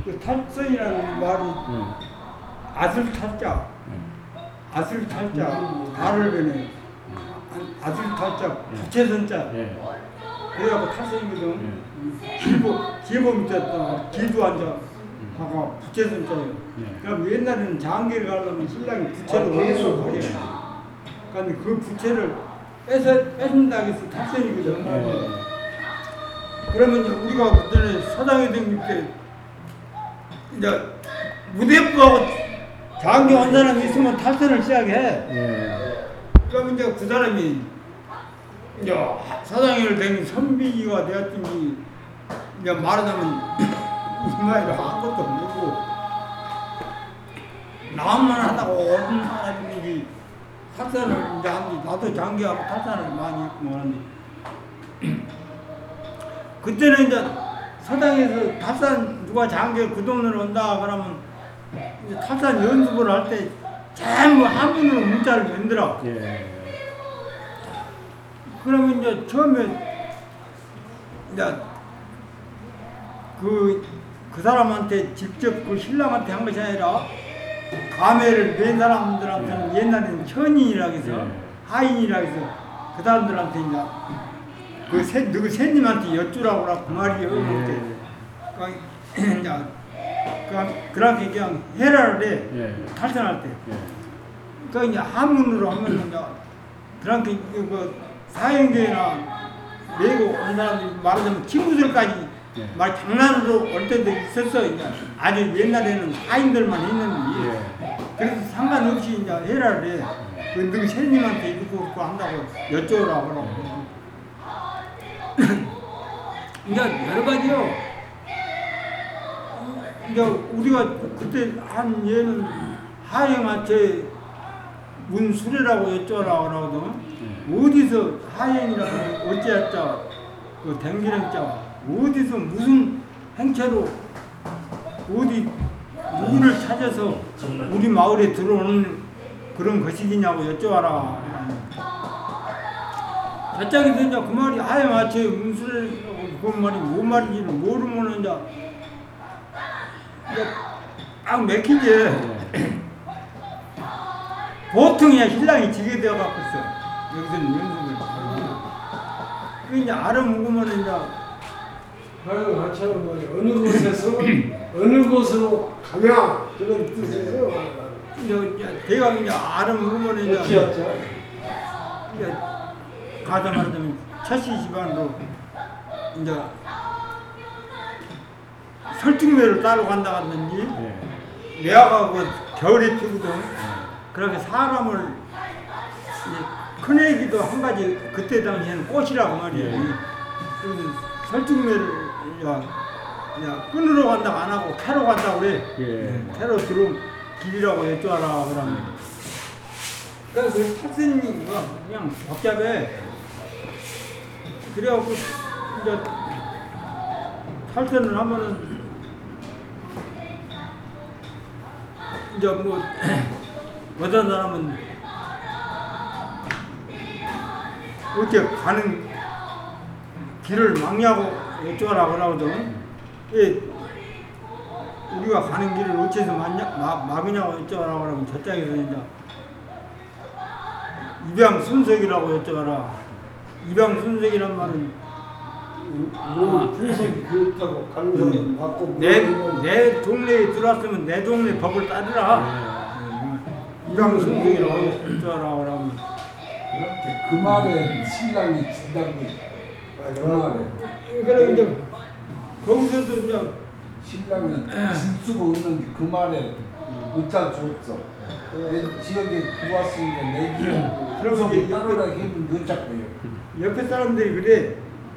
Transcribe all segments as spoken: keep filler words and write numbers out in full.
그 탈선이라는 말이 응. 아슬 탈자, 응. 아슬 탈자, 달을 변해. 아슬 탈자, 부채선자. 예. 그래갖고 탈선이거든. 기보, 기보 밑에다 기도 앉아. 하고 부채선자예요. 예. 그럼 옛날에는 장기를 가려면 신랑이 부채를 계속 가게. 그러니까 그 부채를 뺏어, 뺏는다고 해서 탈선이거든. 예. 그러면 이제 우리가 그전에 서당에 댕길 때 이제 무대부하고 장기 온 사람이 있으면 탈선을 시작해. 예. 그러면 이제 그 사람이 이제 서당을 댕긴 선비가 되었든지 이제 말하자면 이마이를 아무것도 모르고 나만 하다가 어떤 사람인지 탈선을 이제 한지 나도 장기하고 탈선을 많이 했고 하는데 그때는 이제 서당에서 탈산 누가 장기 그 동네로 온다 그러면 이제 탈산 연습을 할 때 전부 한문으로 문자를 만들어. 예. 그러면 이제 처음에 이제 그, 그 사람한테 직접 그 신랑한테 한 것이 아니라 가매를 낸 사람들한테는 옛날에는 현인이라고 해서 예. 하인이라고 해서 그 사람들한테 이제 그 새, 누구 새님한테 여쭈라고 하고 그 말이에요. 예. 그러니까 이제 그, 그렇게 그냥 해라를 해. 예. 탈선할 때. 예. 그러니까 이제 한문으로 하면 이제 그렇게 그 사형제나 내고 온 사람들이 말하자면 친구들까지 예. 말 장난으로 올 때도 있었어. 이제 아주 옛날에는 하인들만 있는데 예. 그래서 상관없이 이제 해라를 해. 그 누구 새님한테 이렇게 그렇고 한다고 여쭤라고 그러고. 이제 여러 가지요. 이제 우리가 그때 한 얘는 하영한테 문수레라고 여쭤라고 그러거든. 예. 어디서 하영이라고 어찌했자 그 댕기랭자 어디서 무슨 행체로 어디 누구를 찾아서 우리 마을에 들어오는 그런 것이냐고 여쭤봐라. 저짝에서 이제 그 말이 하영한테 문수레라고 그 말이 뭔 말인지는 모르면 이제 이제 딱 맥힌 게 보통 그냥 신랑이 지게 되어 갖고 있어. 여기서는 연습을. 그 이제 알아먹으면 이제 하여간 하찮은 말이 어느 곳에서 어느 곳으로 가냐 그런 뜻이에요. 이제 이제 대가 이제 알아먹으면 이제 어찌였죠? 이제 가서 말하자면 철씨 집안으로 이제 설중매를 따러 간다 갔는지 예. 내아가 그 겨울에 피거든. 그렇게 사람을 이제 큰애기도 한 가지 그때 당시에는 꽃이라고 말이에요. 예. 그래서 설중매를 그냥, 그냥 끈으로 간다고 안 하고 캐로 간다고 그래. 예. 캐로 들어온 길이라고 여쭤라 그러면. 그래서 그 탈선이가 그냥 복잡해. 그래갖고 이제 탈선을 하면은 이제 뭐 어떤 사람은 어떻게 가는 길을 막냐고 여쭤라 그러거든. 예, 우리가 가는 길을 어째서 막냐, 막, 막으냐고 여쭤라 그러면 저쪽에서 이제 입양순석이라고 여쭤라. 입양순석이란 말은 뭐 풍속이 그렇다고 가는 사람 맞고 내, 내 동네에 들어왔으면 내 동네 법을 따르라. 입양순석이라고 여쭤라 그러면 이렇게 그 말에 신랑이 진다고 그 말에 그래 이제 거기서도 이제 신랑이 질 수가 없는 그 말에 어쩔 수 없어. 내 지역에 들어왔으니까 내 지역 그러면 이제 따르라 하면 어쩔 옆에 사람들이 그래.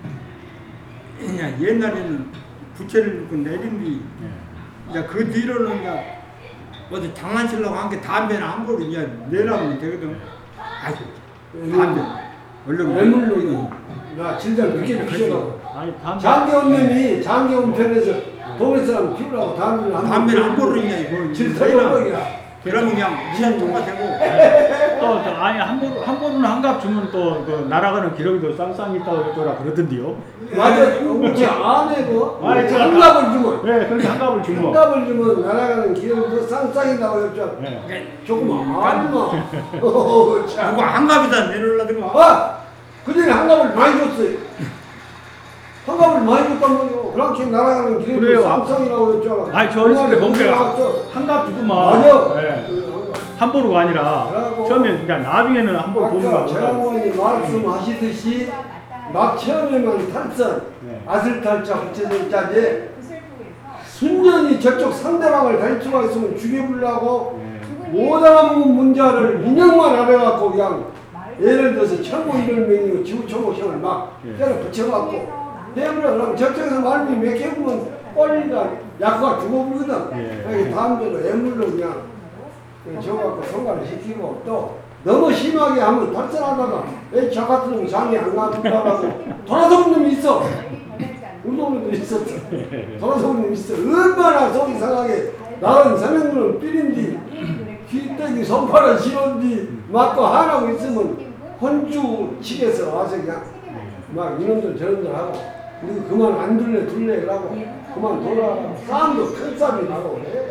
그냥 옛날에는 부채를 넣고 내린 뒤 이제 그 뒤로는 이제 어디 장난치려고 한 게 담배는 함부로 이제 내라면 되거든. 아이고 담배 얼른 애물로 나 진짜 그렇게 피우라고. 아니 담배 장기원님이 장기원 편에서 동네 사람 피우라고 담배를 안 담배는 함부로 이제 이걸 질서가 뭐야? 그러면 그냥 무시한 똑같고. 또, 또 아니 한 번, 한 번은 한갑 주면 또 그 날아가는 기러기도 쌍쌍 있다고 어쩌라 그러던데요. 맞아. 우리 아내 그 아니, 제가 한갑을 주면 네, 그렇게 한갑을 주고. 한갑을 주면 날아가는 기름도 쌍쌍이라고 했죠. 네. 조금 아니마. 어, 참. 누가 한갑이다 내놓으려든가. 아, 그전에 한갑을 많이 줬어요. 한갑을 많이 줬단 말이오. 그렇게 날아가는 기름도 그래요. 쌍쌍이라고 했잖아. 아니 저 어렸을 때 뭔가 나왔죠. 한갑 주고만. 맞아. 네. 그 한 보루가 아니라 그러고 처음에 그냥 나중에는 한 보루 보는 아까 거. 재랑원이 말씀하시듯이 막 처음에만 탈선, 네. 아슬탈자 붙여져 있자지 순전히 저쪽 상대방을 달 수가 있으면 죽여보려고 네. 못 알아먹은 문자를 인형만 알아갖고 그냥 예를 들어서 천고 이런 명이고 지구초고형을 막 예. 때려 붙여갖고 내버려 그러면 저쪽에서 말미 몇 개 보면 꼴리다 약과 죽어버리거든. 예. 다음대로 애물로 그냥 저갖고 성과를 시키고 또 너무 심하게 하면 발전하다가 왜 저 같은 놈 장이 안 나쁘다고 돌아서는 놈이 있어. 우리 동네도 있었어. 돌아서는 놈이 있어. 얼마나 속이 상하게 나는 사명들은 삐린디 귀때기 손발을 실은디 맞고 하라고 있으면 혼주 측에서 와서 그냥 막 이놈들 저놈들 하고 우리 그만 안 둘래 둘래 그러고 그만 돌아 싸움도 큰 싸움이 나고 그래.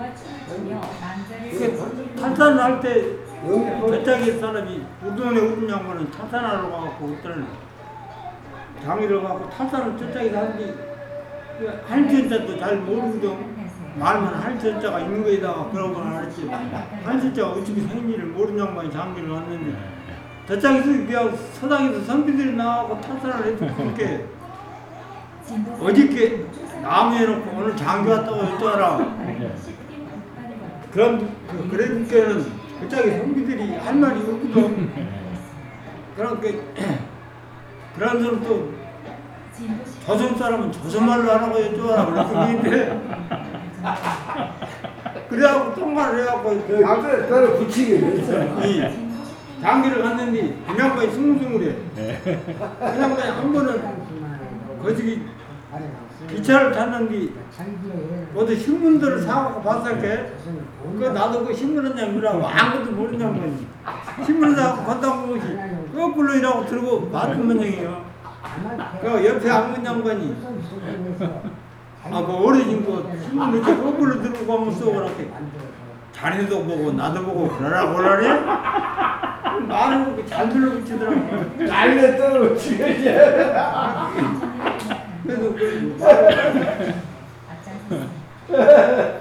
이게 탈산을 할 때 영국 저짝에 사람이 우동네 우동 양반은 탈산하러 가갖고 어떤 장의를 가고 탈산을 저짝에서 하는데 한전자도 잘 모르거든. 말만 한전자가 있는 거에다가 그러고 알았지. 한전자가 어떻게 생일을 모르는 양반이 장의를 왔는데 저짝에서 그냥 서당에서 선비들이 나와서 탈산을 해서 그렇게 어저께 나무 해놓고 오늘 장교 왔다고 했더라. 그럼 그, 그러니까는 그쪽에 성비들이 할 말이 없거든. 그러니까 그런 사람 또 조선 사람은 조선말로 하라고 했더라. 그랬는데 그래갖고 통과를 해갖고 앞에 따로 붙이게 됐어. 이 장기를 갔는데 그 양반이 스물스물해. 그 양반이 한 번은 거시기 기차를 탔는데 어디 신문들을 사갖고 봤을게. 그 나도 그 신문은 양이라고 아무것도 모르는 양반이 신문을 사갖고 봤다고 것이 거꾸로 이라고 들고 맞은 양이에요. 그 옆에 아무 양반이 아그 어려진 거 신문 이렇게 거꾸로 들고 가면 쏘고 이렇게 자네도 보고 나도 보고 그러라 그러래. 나는 그렇게 잘 들러붙이더라고. 날려 떨어지게. 그래서 그